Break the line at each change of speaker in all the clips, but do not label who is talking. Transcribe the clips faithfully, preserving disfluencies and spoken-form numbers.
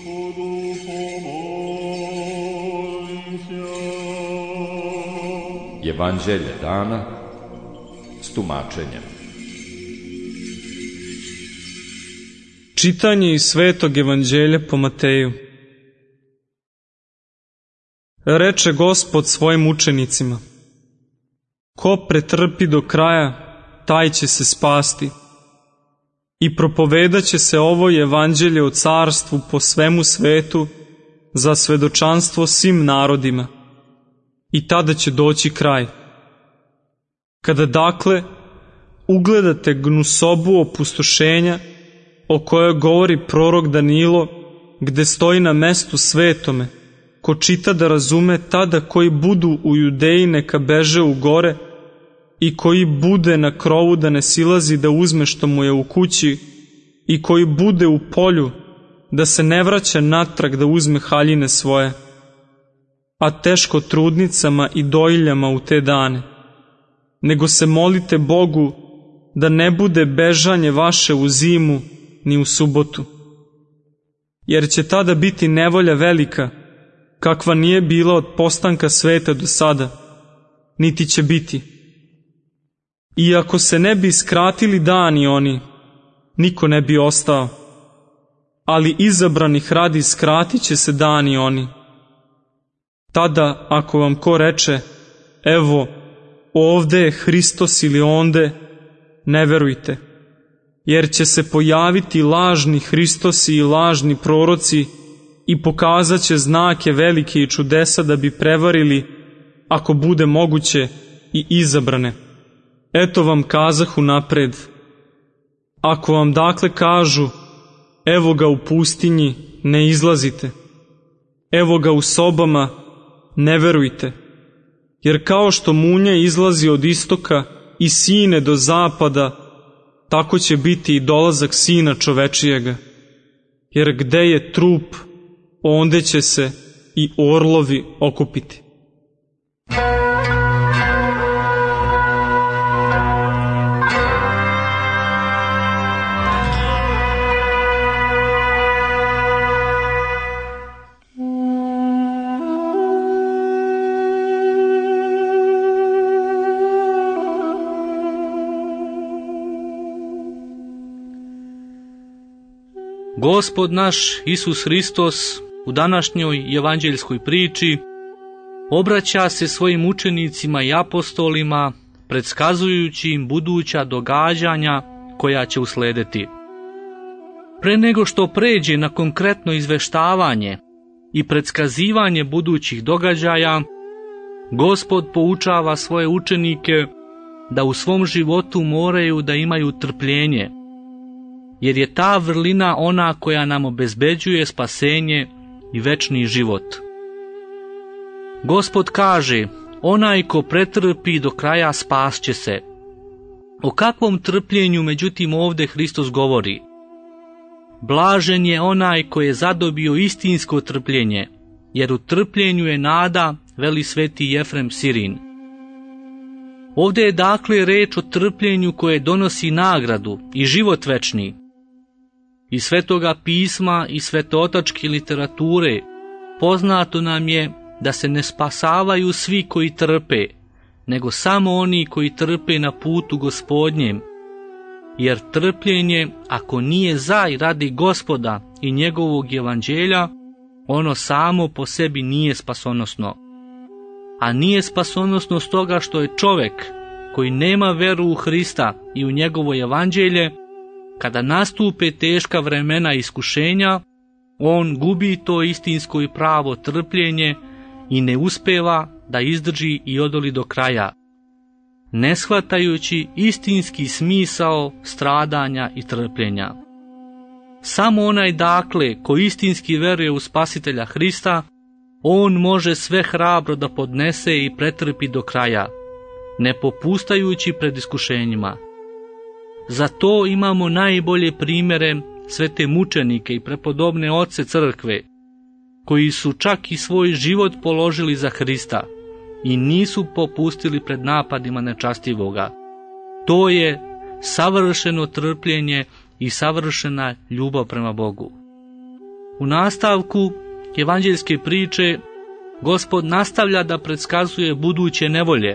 Evanđelje dana s tumačenjem.
Čitanje iz Svetog evanđelja po Mateju. Reče Gospod svojim učenicima: ko pretrpi do kraja, taj će se spasti. I propovedaće se ovo evanđelje o carstvu po svemu svetu za svedočanstvo svim narodima. I tada će doći kraj. Kada dakle ugledate gnusobu opustošenja o kojoj govori prorok Danilo, gde stoji na mestu svetome, ko čita da razume, tada koji budu u Judeji neka beže u gore, i koji bude na krovu da ne silazi da uzme što mu je u kući, i koji bude u polju da se ne vraća natrag da uzme haljine svoje. A teško trudnicama i dojiljama u te dane. Nego se molite Bogu da ne bude bežanje vaše u zimu ni u subotu. Jer će tada biti nevolja velika, kakva nije bila od postanka sveta do sada, niti će biti. I ako se ne bi skratili dani oni, niko ne bi ostao, ali izabranih radi skratit će se dani oni. Tada, ako vam ko reče, evo, ovde je Hristos ili onde, ne verujte, jer će se pojaviti lažni Hristosi i lažni proroci i pokazat će znake velike i čudesa da bi prevarili, ako bude moguće, i izabrane. Eto vam kazahu napred. Ako vam dakle kažu, evo ga u pustinji, ne izlazite. Evo ga u sobama, ne verujte. Jer kao što munja izlazi od istoka i sine do zapada, tako će biti i dolazak Sina čovečijega. Jer gde je trup, onde će se i orlovi okupiti.
Gospod naš Isus Hristos u današnjoj evanđeljskoj priči obraća se svojim učenicima i apostolima, predskazujući im buduća događanja koja će uslediti. Pre nego što pređe na konkretno izveštavanje i predskazivanje budućih događaja, Gospod poučava svoje učenike da u svom životu moraju da imaju trpljenje, jer je ta vrlina ona koja nam obezbeđuje spasenje i večni život. Gospod kaže, onaj ko pretrpi do kraja spasće se. O kakvom trpljenju međutim ovde Hristos govori? Blažen je onaj ko je zadobio istinsko trpljenje, jer u trpljenju je nada, veli sveti Jefrem Sirin. Ovde je dakle reč o trpljenju koje donosi nagradu i život večni. Iz Svetoga pisma i svetootačke literature poznato nam je da se ne spasavaju svi koji trpe, nego samo oni koji trpe na putu Gospodnjem, jer trpljenje, ako nije za i radi Gospoda i njegovog evanđelja, ono samo po sebi nije spasonosno. A nije spasonosno stoga što je čovek koji nema veru u Hrista i u njegovo evanđelje, kada nastupe teška vremena iskušenja, on gubi to istinsko i pravo trpljenje i ne uspeva da izdrži i odoli do kraja, ne shvatajući istinski smisao stradanja i trpljenja. Samo onaj dakle ko istinski veruje u Spasitelja Hrista, on može sve hrabro da podnese i pretrpi do kraja, ne popustajući pred iskušenjima. Za to imamo najbolje primere svete mučenike i prepodobne oce crkve, koji su čak i svoj život položili za Hrista i nisu popustili pred napadima nečastivoga. To je savršeno trpljenje i savršena ljubav prema Bogu. U nastavku evanđeljske priče Gospod nastavlja da predskazuje buduće nevolje,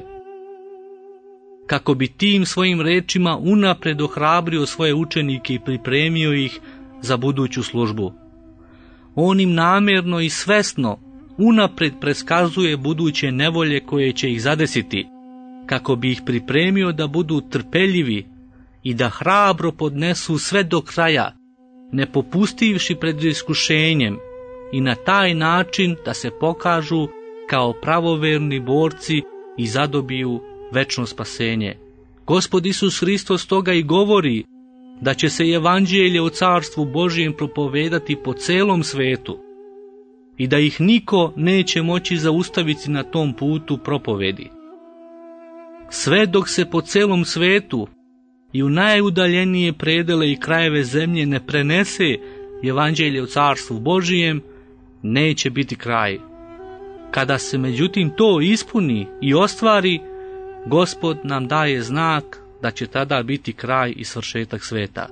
kako bi tim svojim rečima unapred ohrabrio svoje učenike i pripremio ih za buduću službu. On im namjerno i svesno unapred predskazuje buduće nevolje koje će ih zadesiti, kako bi ih pripremio da budu trpeljivi i da hrabro podnesu sve do kraja, ne popustivši pred iskušenjem, i na taj način da se pokažu kao pravoverni borci i zadobiju večno spasenje. Gospod Isus Hristos toga i govori da će se evanđelje o carstvu Božjem propovedati po celom svetu i da ih niko neće moći zaustaviti na tom putu propovedi. Sve dok se po celom svetu i u najudaljenije predele i krajeve zemlje ne prenese evanđelje o carstvu Božijem, neće biti kraj. Kada se međutim to ispuni i ostvari, Gospod nam daje znak da će tada biti kraj i svršetak sveta.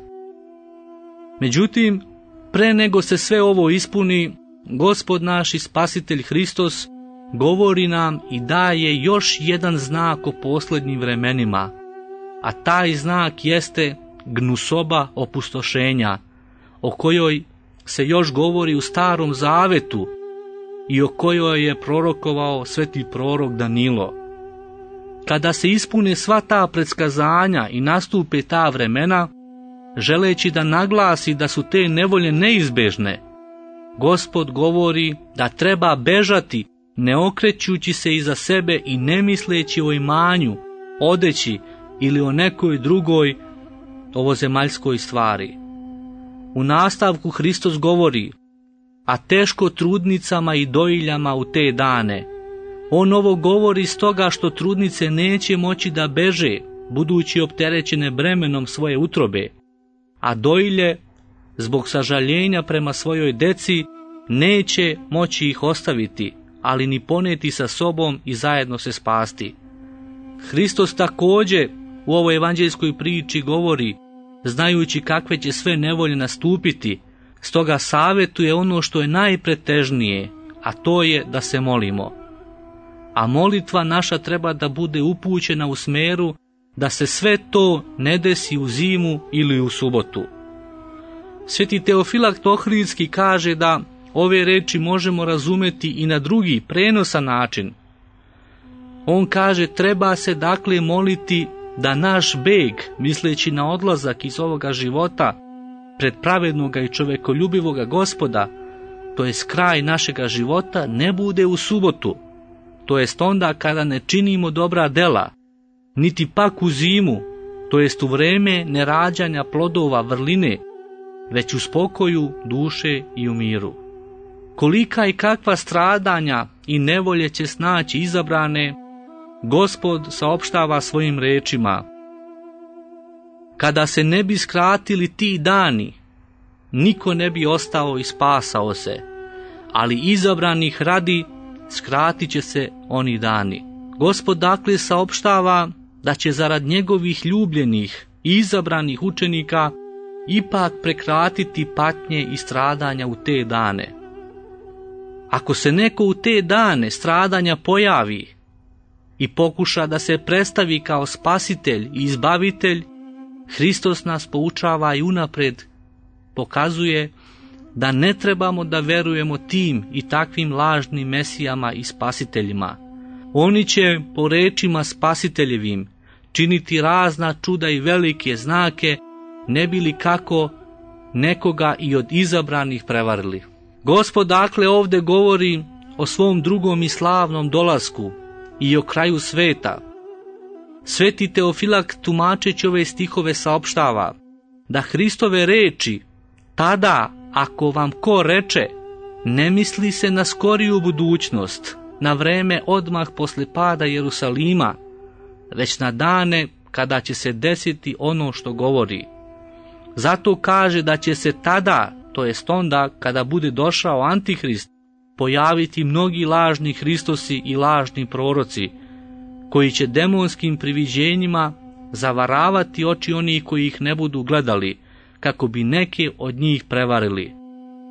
Međutim, pre nego se sve ovo ispuni, Gospod naš i Spasitelj Hristos govori nam i daje još jedan znak o posljednjim vremenima, a taj znak jeste gnusoba opustošenja, o kojoj se još govori u Starom Zavetu i o kojoj je prorokovao sveti prorok Danilo. Kada se ispune sva ta predskazanja i nastupe ta vremena, želeći da naglasi da su te nevolje neizbežne, Gospod govori da treba bežati, ne okrećući se iza sebe i ne misleći o imanju, odeći ili o nekoj drugoj ovozemaljskoj stvari. U nastavku Hristos govori: a teško trudnicama i dojiljama u te dane. On ovo govori stoga što trudnice neće moći da beže, budući opterećene bremenom svoje utrobe, a dojilje, zbog sažaljenja prema svojoj deci, neće moći ih ostaviti, ali ni poneti sa sobom i zajedno se spasti. Hristos također u ovoj evanđeljskoj priči govori, znajući kakve će sve nevolje nastupiti, stoga savjetuje ono što je najpretežnije, a to je da se molimo. A molitva naša treba da bude upućena u smeru da se sve to ne desi u zimu ili u subotu. Sveti Teofilakt Ohridski kaže da ove reči možemo razumeti i na drugi, prenosan način. On kaže, treba se dakle moliti da naš beg, misleći na odlazak iz ovoga života pred pravednoga i čovekoljubivoga Gospoda, to jest kraj našega života, ne bude u subotu, to jest onda kada ne činimo dobra dela, niti pak u zimu, to jest u vreme nerađanja plodova vrline, već u spokoju duše i u miru. Kolika i kakva stradanja i nevolje će snaći izabrane, Gospod saopštava svojim rečima: kada se ne bi skratili ti dani, niko ne bi ostao i spasao se, ali izabranih radi skratit će se oni dani. Gospod dakle saopštava da će zarad njegovih ljubljenih i izabranih učenika ipak prekratiti patnje i stradanja u te dane. Ako se neko u te dane stradanja pojavi i pokuša da se predstavi kao spasitelj i izbavitelj, Hristos nas poučava i unapred pokazuje da ne trebamo da verujemo tim i takvim lažnim mesijama i spasiteljima. Oni će, po rečima spasiteljevim, činiti razna čuda i velike znake, ne bi li kako nekoga i od izabranih prevarili. Gospod dakle ovdje govori o svom drugom i slavnom dolasku i o kraju sveta. Sveti Teofilakt tumačeći ove stihove saopštava da Hristove reči tada, ako vam ko reče, ne misli se na skoriju budućnost, na vreme odmah posle pada Jerusalima, već na dane kada će se desiti ono što govori. Zato kaže da će se tada, to jest onda kada bude došao Antihrist, pojaviti mnogi lažni Hristosi i lažni proroci, koji će demonskim priviđenjima zavaravati oči onih koji ih ne budu gledali, kako bi neke od njih prevarili.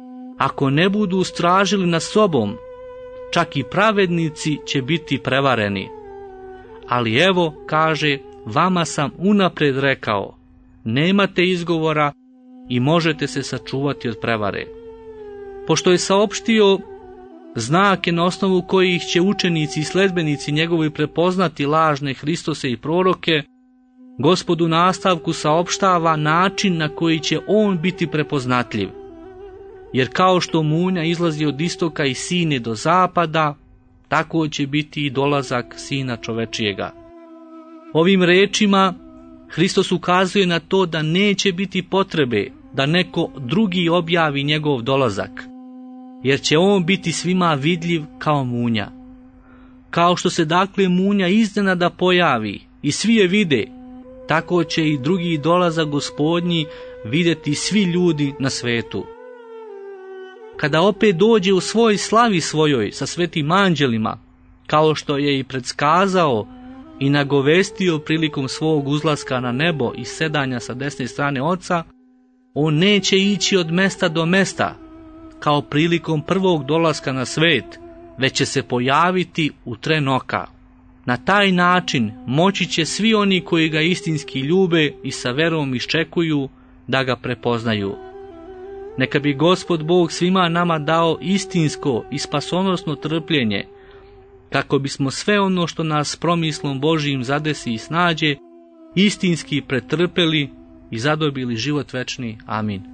ako ne budu stražili nad sobom, čak i pravednici će biti prevareni. Ali evo, kaže, vama sam unapred rekao, nemate izgovora i možete se sačuvati od prevare. Pošto je saopštio znake na osnovu kojih će učenici i sledbenici njegovi prepoznati lažne Hristose i proroke, Gospod u nastavku saopštava način na koji će on biti prepoznatljiv. Jer kao što munja izlazi od istoka i sine do zapada, tako će biti i dolazak Sina čovečijega. Ovim rečima Hristos ukazuje na to da neće biti potrebe da neko drugi objavi njegov dolazak, jer će on biti svima vidljiv kao munja. Kao što se dakle munja iznenada pojavi i svi je vide, tako će i drugi dolazak Gospodnji vidjeti svi ljudi na svetu. Kada opet dođe u svoj slavi svojoj sa svetim anđelima, kao što je i predskazao i nagovestio prilikom svog uzlaska na nebo i sedanja sa desne strane Oca, on neće ići od mesta do mesta, kao prilikom prvog dolaska na svet, već će se pojaviti u tren oka. Na taj način moći će svi oni koji ga istinski ljube i sa verom iščekuju da ga prepoznaju. Neka bi Gospod Bog svima nama dao istinsko i spasonosno trpljenje, kako bismo sve ono što nas promislom Božijim zadesi i snađe, istinski pretrpeli i zadobili život večni. Amin.